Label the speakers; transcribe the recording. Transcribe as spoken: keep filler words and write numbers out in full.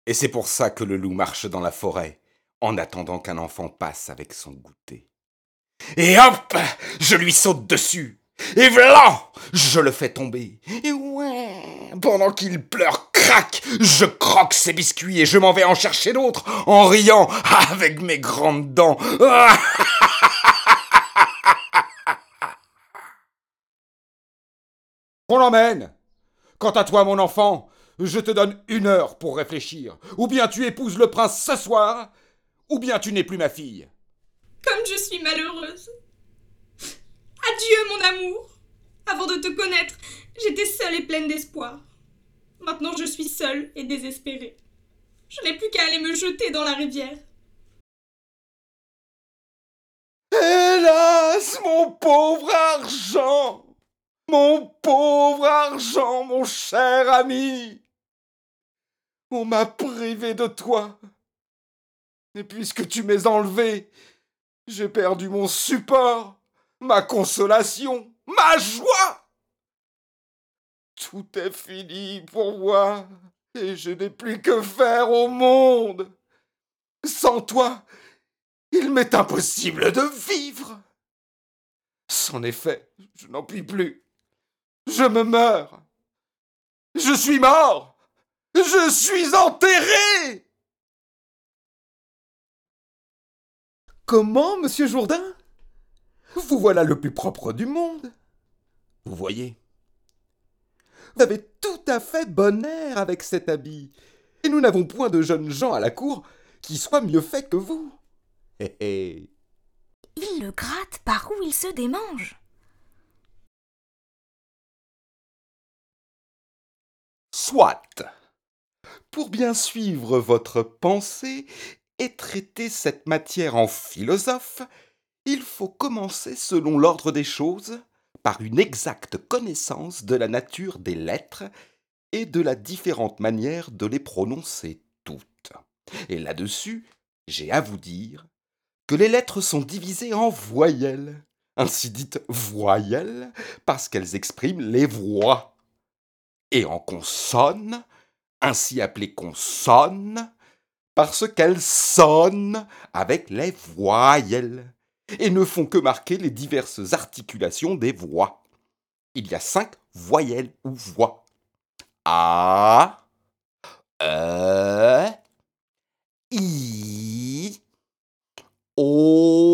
Speaker 1: Et c'est pour ça que le loup marche dans la forêt, en attendant qu'un enfant passe avec son goûter. Et hop, je lui saute dessus. Et v'là, je le fais tomber. Et ouais, pendant qu'il pleure, crac, je croque ses biscuits et je m'en vais en chercher d'autres, en riant avec mes grandes dents.
Speaker 2: On l'emmène. Quant à toi, mon enfant, je te donne une heure pour réfléchir. Ou bien tu épouses le prince ce soir, ou bien tu n'es plus ma fille.
Speaker 3: Comme je suis malheureuse. Adieu, mon amour. Avant de te connaître, j'étais seule et pleine d'espoir. Maintenant, je suis seule et désespérée. Je n'ai plus qu'à aller me jeter dans la rivière.
Speaker 2: Hélas, mon pauvre argent! Mon pauvre argent, mon cher ami! On m'a privé de toi. Et puisque tu m'es enlevé, j'ai perdu mon support, ma consolation, ma joie. Tout est fini pour moi, et je n'ai plus que faire au monde. Sans toi, il m'est impossible de vivre. C'en est fait, je n'en puis plus. Je me meurs. Je suis mort. Je suis enterré. Comment, monsieur Jourdain? Vous voilà le plus propre du monde. Vous voyez, vous avez tout à fait bon air avec cet habit, et nous n'avons point de jeunes gens à la cour qui soient mieux faits que vous. Hé hé.
Speaker 4: Il le gratte par où il se démange.
Speaker 2: Soit. Pour bien suivre votre pensée et traiter cette matière en philosophe, il faut commencer selon l'ordre des choses par une exacte connaissance de la nature des lettres et de la différente manière de les prononcer toutes. Et là-dessus, j'ai à vous dire que les lettres sont divisées en voyelles, ainsi dites voyelles, parce qu'elles expriment les voix, et en consonnes, ainsi appelées consonnes, parce qu'elles sonnent avec les voyelles, et ne font que marquer les diverses articulations des voix. Il y a cinq voyelles ou voix. A, E, I, O,